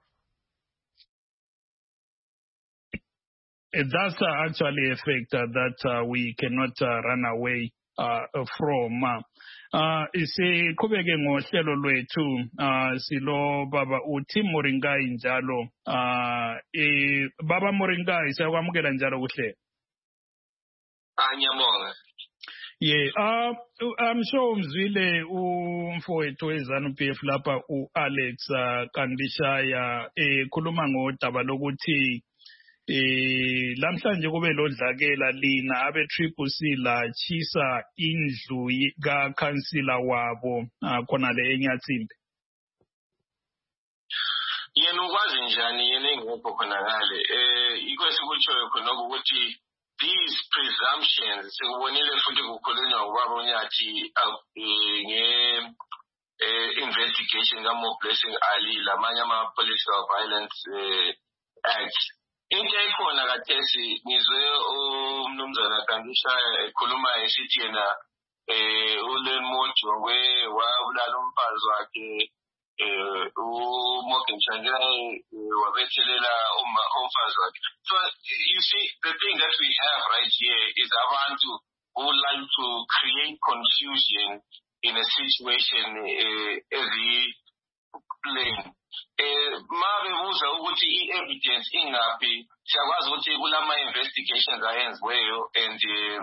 A: That's actually a factor that we cannot run away from. Siqhubeke ngohlelo lwethu silo baba uTim Moringai njalo baba Moringai siyakwamukela njalo kuhle.
E: Ngiyabonga.
A: Yeah, I'm sure umzwile umfowethu weZANU-PF lapha uAlex Kandishaya ekhuluma ngodaba lokuthi lamhlanje kube lodlakela lina abe-Triple C lachisa indlu kaKhansila wabo khona le eNyatsimbe.
E: Yena ukwazi njani yena engekho khona ngale ikwesikutshoyo khona ukuthi these presumptions sekubonile futhi kukhulunywa ubaba uNyathi investigation kaMo Blessing Ali lamanye ama-political violence acts. Into ekhona kathesi ngizwe umnumzana Kandishaya ekhuluma esithi yena uLenmojongwe wabulala umfazi wakhe uMorgan Tsvangirai wabethelela umfazi wakhe. So you see, the thing that we have right here is abantu who like to create confusion in a situation as he plain. Mabebuza ukuthi i-evidence ingaphi siyakwazi ukuthi kulama investigations ayenziweyo and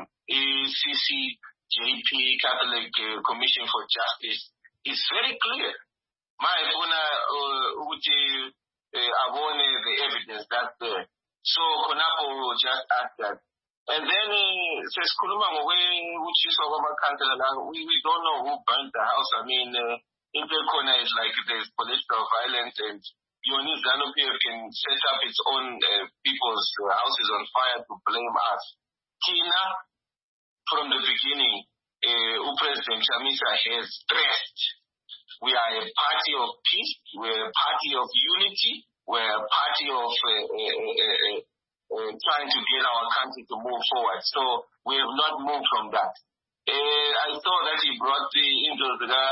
E: i-CCJP Catholic Commission for Justice is very clear. Mayefuna ukuthi abone the evidence that's there. So khonapho just ask that. And then sesikhuluma ngokutshiswa kwamakhansela la, we don't know who burnt the house. I mean, into ekhona is like there's political violence and ZANU-PF can set up its own people's houses on fire to blame us. Tina, from the beginning, President Chamisa has stressed we are a party of peace, we're a party of unity, we're a party of trying to get our country to move forward. So we have not moved from that. I saw that he brought into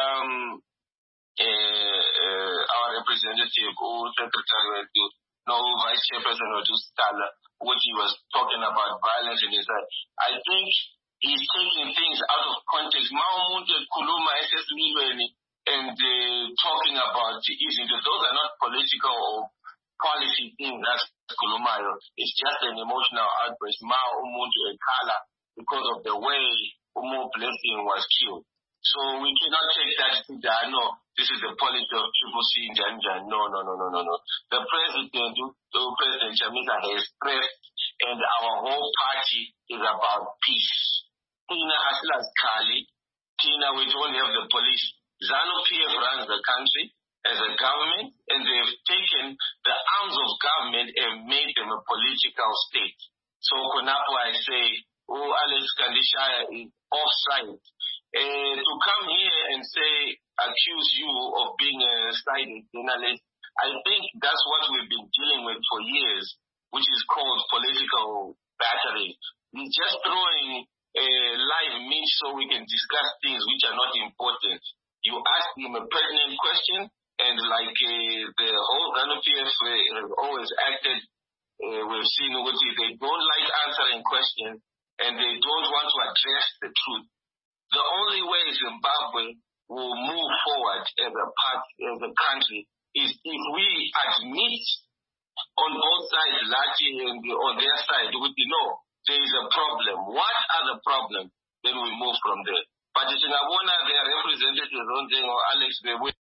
E: our representative, secretary, vice chairperson of Stala, which he was talking about violence in his side. I think he's taking things out of context. Kuluma and talking about issues. Those are not political or policy things. That's Kulumayo. It's just an emotional outburst. Because of the way Umo Blessing was killed. So we cannot take that to no, this is the policy of Triple C in Janjan. No. The President Chamisa has stressed, and our whole party is about peace. Tina Haslas Kali, Tina, we don't have the police. ZANU-PF runs the country as a government, and they've taken the arms of government and made them a political state. So Konapo, I say, Alex Kandishaya is offside. To come here and accuse you of being a sided journalist, I think that's what we've been dealing with for years, which is called political battery. We're just throwing live meat so we can discuss things which are not important. You ask him a pertinent question, and like the whole ZANU-PF has always acted, we've seen they don't like answering questions, and they don't want to address the truth. The only way Zimbabwe will move forward as a country is if we admit on both sides, Lati and on their side, there is a problem. What are the problems? Then we move from there. But it's in Abona, their representatives on there, or Alex, they will.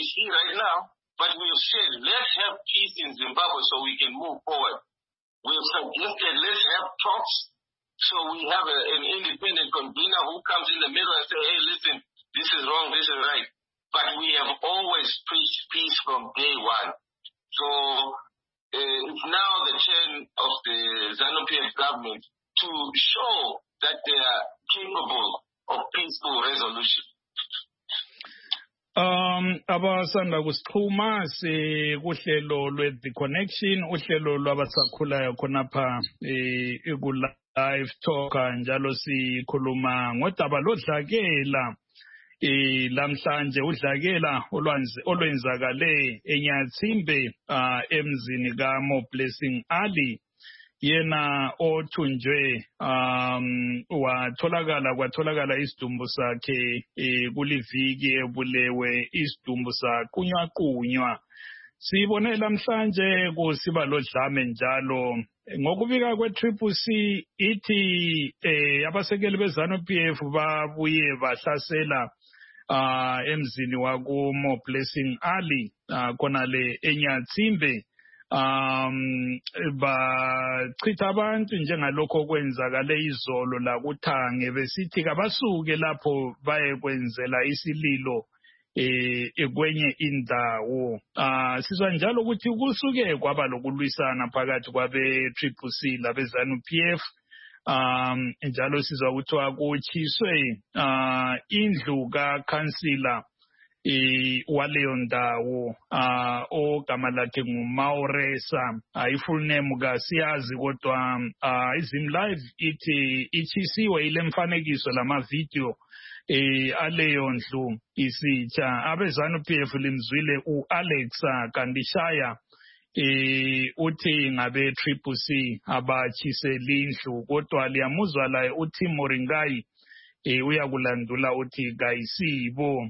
E: we see right now. But we have said, let's have peace in Zimbabwe so we can move forward. We have suggested, let's have talks so we have an independent convener who comes in the middle and say, hey, listen, this is wrong, this is right. But we have always preached peace from day one. So it's now the turn of the ZANU-PF government to show that they are capable of peaceful resolution.
A: Abasanda kusixhuma kuhlelo lwe-The Connection, uhlelo lwabasakhulayo khonapha live talk njalo sikhuluma ngodaba lodlakela lamhlanje udlakela olwenzakale eNyathimbe emzini kaMo Blessing Ali yena othunjwe kwatholakala isidumbu sakhe kuliviki ebulewe isidumbu saqunywa sibone namhlanje kusiba lodlame njalo ngokubika kwe-CCC ithi abasekeli beZANU-PF babuye bahlasela emzini wakuMo Blessing Ali khonale eNyathimbe bachitha abantu njengalokho kwenzakale izolo la kuThange besithi kabasuke lapho baye kwenzela isililo kwenye indawo sizwa njalo ukuthi kusuke kwaba lokulwisana phakathi kwabe-CCC labe-ZANU-PF njalo sizwa ukuthi kutshiswe indlu kakhansila waleyo ndawo ogama lakhe nguMauresa full name kasiyazi kodwa iZimlive ithi ichisiwe ile mfanekiso lamavideo aleyo ndlu isitsha abe-ZANU-PF limzwile uAlexa Kandishaya uthi ngabe-CCC abachisela indlu kodwa liyamuzwa laye uthi Moringai uyakulandula uthi kayisibo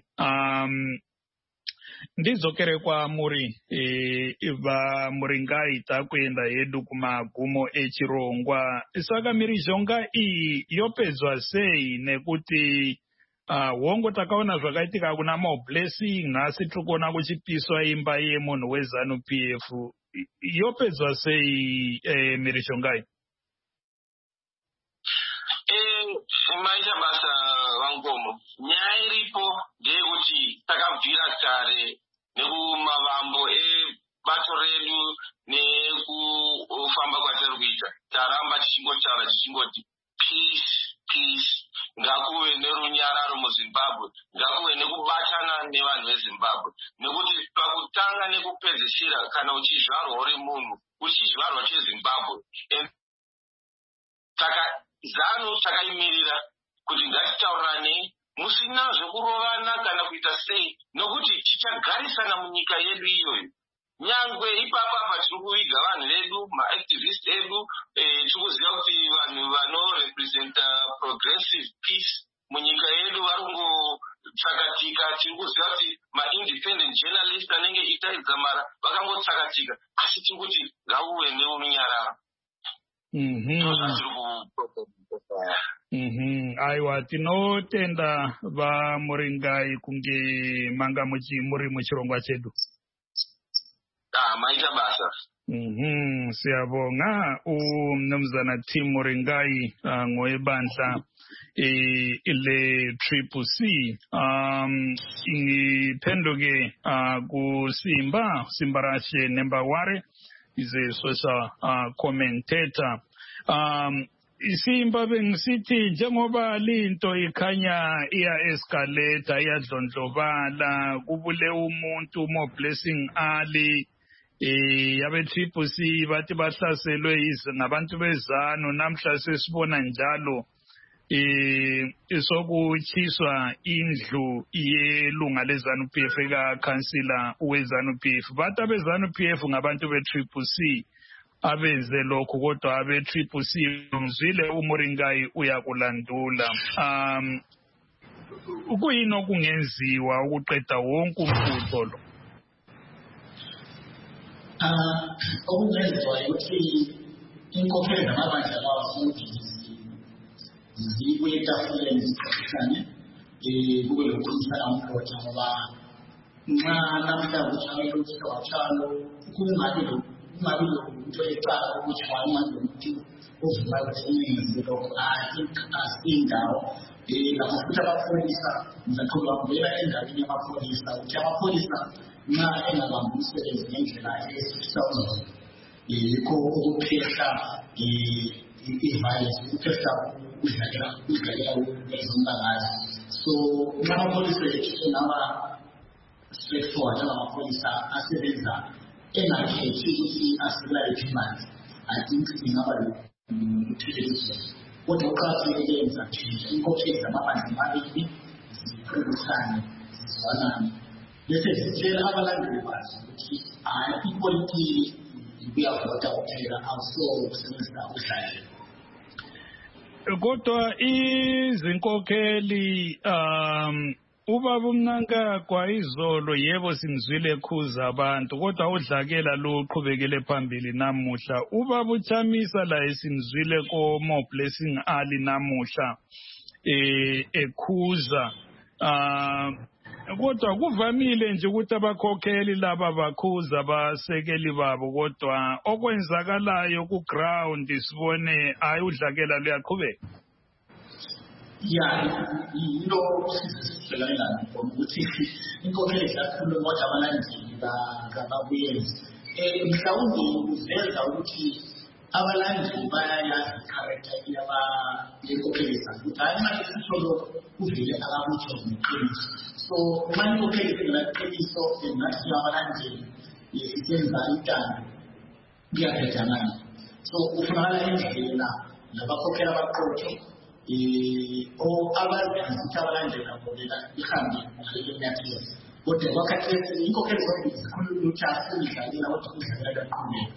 A: ndizokere kwa muri Moringai takwenda yedu kumagumo echirongwa sakamiri zhonga yopedzwa sei nekuti wongo takaona zvakaitika kuna Mo Blessing nhasi tikuona kuchipiswa imba yemunhu weZANU-PF yopedzwa sei Mirizhongai?
E: Maisha basa wangomo nyaya iripo ndeyekuti takabvira kare nekumavambo ebato redu nekufamba kwatiri kuita taramba tichingotaura tichingoti peace ngakuve nerunyararo muZimbabwe ngakuve nekubatana nevanhu veZimbabwe nekuti pakutanga nekupedzisira kana uchizvarwa uri munhu uchizvarwa cheZimbabwe saka ZANU takaimirira kuti ngatitaurirane musina zvekurovana kana kuita sei nokuti tichagarisana munyika yedu iyoyo nyangwe ipapa patiri kuviga vanhu vedu maactivist edu tikuziva kuti vanhu vanorepresenta progressive peace munyika yedu vari kungotsakatika tiri kuziva kuti maindependent journalist anenge itaidza mara vakangotsakatika asi tiri kuti ngauve neurunyararo
A: aiwa tinotenda vaMoringai kunge manga muri muchirongwa chedu.
E: Maita basa.
A: Siyabonga umnumzana Tim Moringai ngoebandla le-CCC ngiphenduke kuSimba Rashe Nembaware is a social commentator. Isimba bengisithi njengoba linto ikhanya iya-escalate iyadlondlobala kubule umuntu Mo Blessing Ali yabe-CCC bathi bahlaselwe ngabantu beZANU namhla sesibona njalo sokutshiswa indlu yelunga leZANU-PF ekakhansila weZANU-PF bathi abe-ZANU-PF ngabantu be-CCC abenze lokho kodwa abe-CCC umzwile uMoringai uyakulandula kuyini okungenziwa ukuqeda wonke umfutho lo?
D: Okungenziwa ukuthi inkokheli zamabandla lawa zibuye etafuleni zixoxisane kube lokukhulumisana umkhotha ngoba nxa namhlanje utshayela ukuthi watshalo kungabi into eqala ukuthi wayengazi umuntu ovumayo ukuthi uyenze lokho asindawo lapho futhi amapholisa ngizaqhuba ngibuyela endaweni yamapholisa ukuthi amapholisa nxa engabambi umsebenzi ngendlela e-6,000 yikho ukuphehla i-violence ukuphehla udlalela ezombangazwe. So nxa amapholisa ethu engaba straightforward amapholisa asebenza engakhethi ukuthi asilayiphi imali, I think ingaba luphelezo. Kodwa uqakathekile yenza tshintsha inkokheli zamabandla amabili zikhulumisane zizwanane bese zitshela abalandeli bazo ukuthi ipolitiki kuyavota kuphela awuso ukusebenzisa udlalelo.
A: Kodwa izinkokheli ubaba uMnangagwa izolo yebo simzwile khuza abantu kodwa udlakela lo uqhubekele phambili namuhla. Ubaba uChamisa la simzwile ko More Blessing Ali namuhla ekhuza kodwa kuvamile nje ukuthi abakhokheli laba bakhuza abasekeli babo kodwa okwenzakalayo ku ground sibone hayi udlakela luyaqhubeka.
D: Yinto sisibhekana nayo ukuthi inkokheli kakhulu kodwa abalandeli babuyenzi mhlawumbe uveza ukuthi abalandeli bayayazi i-character yenkokheli zakhe ukuthi hayi manje sisolo kuvele akabutho ngeqiniso. So nxa inkokheli zingenaqinisho engathi abalandeli isenza intando kuyaphethangana. So kufunakala indlela labakhokheli abaqotho abazithi abalandela ngolela ihambe ngaleyo nyathelo kodwa wakhathesi inkokheli zombili zikhuluma ukuthi asidlalela kodwa udlalela kaqhubeka.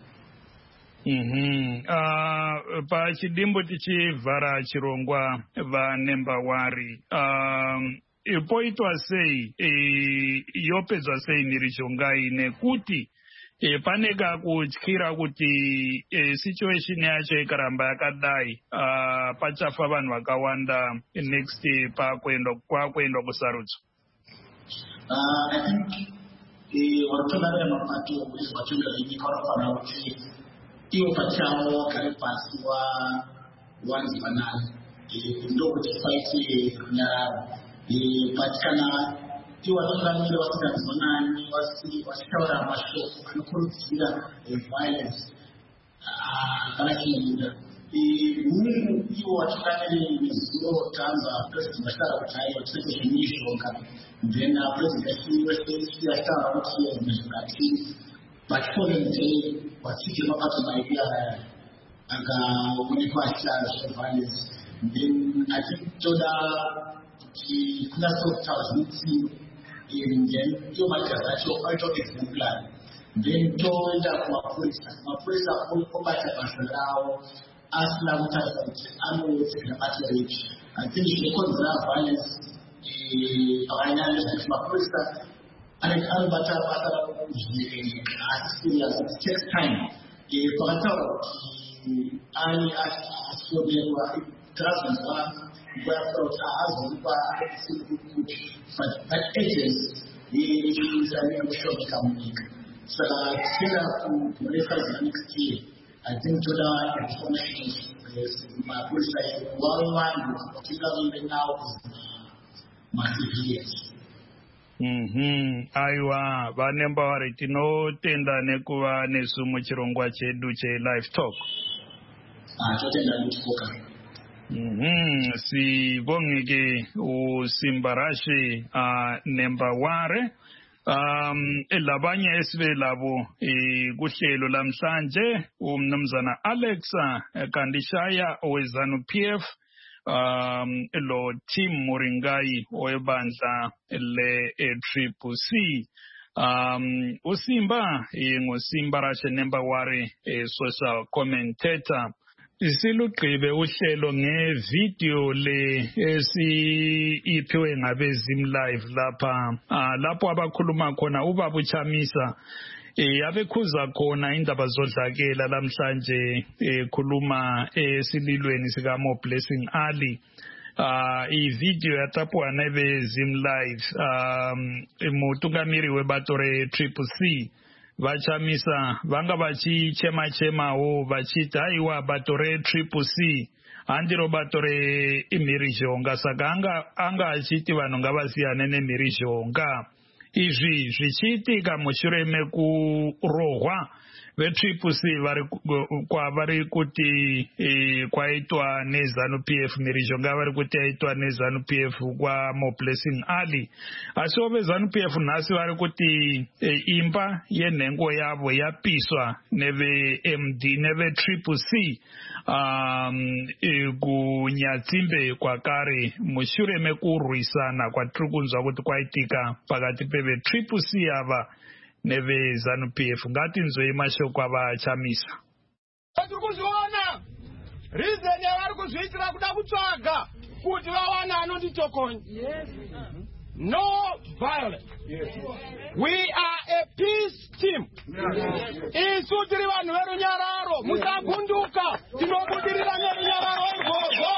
A: Pa chidimbo tichivhara chirongwa vaNembawari poitwa sei yopedzwa sei mhirizhongai nekuti pane kakutyira kuti situation yacho ikaramba yakadai pachafa vanhu vakawanda next kwakuendwa kusarudzo.
D: I think watoda mapato watoda nyika wanafanya kuti iyo pachao kare pasi wanzi banana ndo kuti fight nyararo patikana iwatodanire wasikanzonani wasitaura mashoko anokurudzira violence kana chinyuda munhu iwo watodanire nezuvo tanza president vashara kuti aiyo tiseke zvemishonga then president yashara kuti mishongati but for them day wasike mapato maibia akaonekwa achita violence then I think toda kuna sotazi then hiyo maisha zacho auto exemplar then toenda kumapurisa kupata basa lao asila mutazauti anodzera battery I think zvinokonzera violence avanyanesekuti mapurisa anobata basa ravo asi serious it takes time pakataura kuti asisonerwa trazonzwa kuti azopa but agents kushomeka munyika saka tichienda kurefa next year I think toda information mapurisa wave vanhu tingavimbe nawo macivilians.
A: Aiwa vaNembawari tinotenda nekuva nesu muchirongwa chedu che-Live Talk.
D: Totenda nekukoka.
A: Sibongeke usimba rashe Nembawari labanye esibe labo kuhlelo lamhlanje umnumzana Alex Kandishaya owezanu PF lo Tim Muringai owebandla le-Triple C. Usimba ngusimba rashe Nembawari social commentator. Silugqibe uhlelo ngevideo le esiphiwe ngabezim live lapho abakhuluma khona ubaba uChamisa abekhuza khona indaba zodlakela lamhlanje khuluma esililweni sika More Blessing Ali video yatapwa neve Zim Live mutungamiri webato reTriple C vachamisa vanga vachichema-chemawo vachiti haiwa bato reTriple C handiro bato remhirizhonga, saka anga achiti vanhu ngavasiyane nemhirizhonga. Izvi zvichiitika mushure mekurohwa veTriple C vari kuti kwaitwa neZANU-PF, mhirizhonga vari kuti yaitwa neZANU-PF kwaMoblessing Ali. Asiwo veZANU-PF nhasi vari kuti imba yenhengo yavo yapiswa neveMD neveTriple C kunyatsimbe kwakare mushure mekurwisana kwatiri kunzwa kuti kwaitika pakati peveTriple C ava neveZANU-PF. Ngatinzwei mashoko avachamisa.
F: Tiri kuzviona reason yavari kuzviitira kuda kutsvaga kuti vawane anonditokonya. No violence. We are a peace team. Isu tiri vanhu verunyararo, musagunduka, tinobudirira nerunyararo irworwo.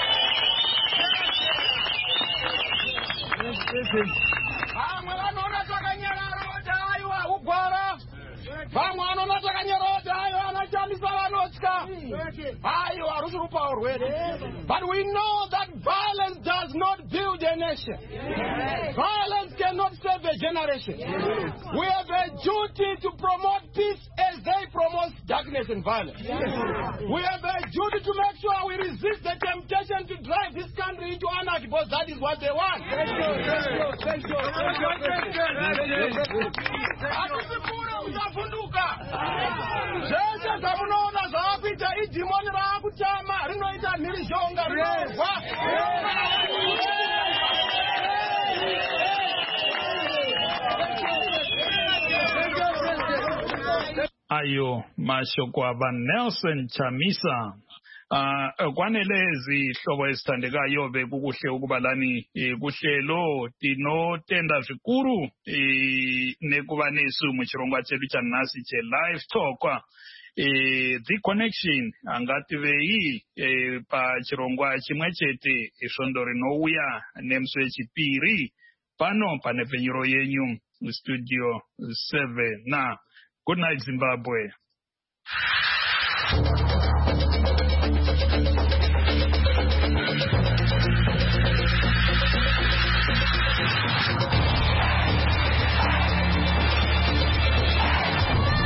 F: Vamwe vanoona takanyararo kuti aiwa ugwara. Vamwe vanoona takanyararo kuti aiwa anachamisa vanotya. Aiwa harusi rupawo rwedu. But we know that violence does not build a nation. Violence cannot save a generation. We have a duty to promote peace as they promote darkness and violence. We have a duty to make sure we resist the temptation to drive this country into anarchy, because that is what they want. Thank you. Zvese zvamunoona zvaakuita idhimoni raakutama rinoita mhirizhonga rinorwa.
A: Ayo mashoko ava Nelson Chamisa. Kwanele zihlobo ezithandekayo bekukuhle ukuba lani kuhlelo tinotenda zvikuru nekuva nesu muchirongwa chedu chanhasi che-live talk. The connection angativei pachirongwa chimwe chete svondo rinouya nemusi wechipiri pano pane pfenyuro yenyu studio 7. Good night Zimbabwe.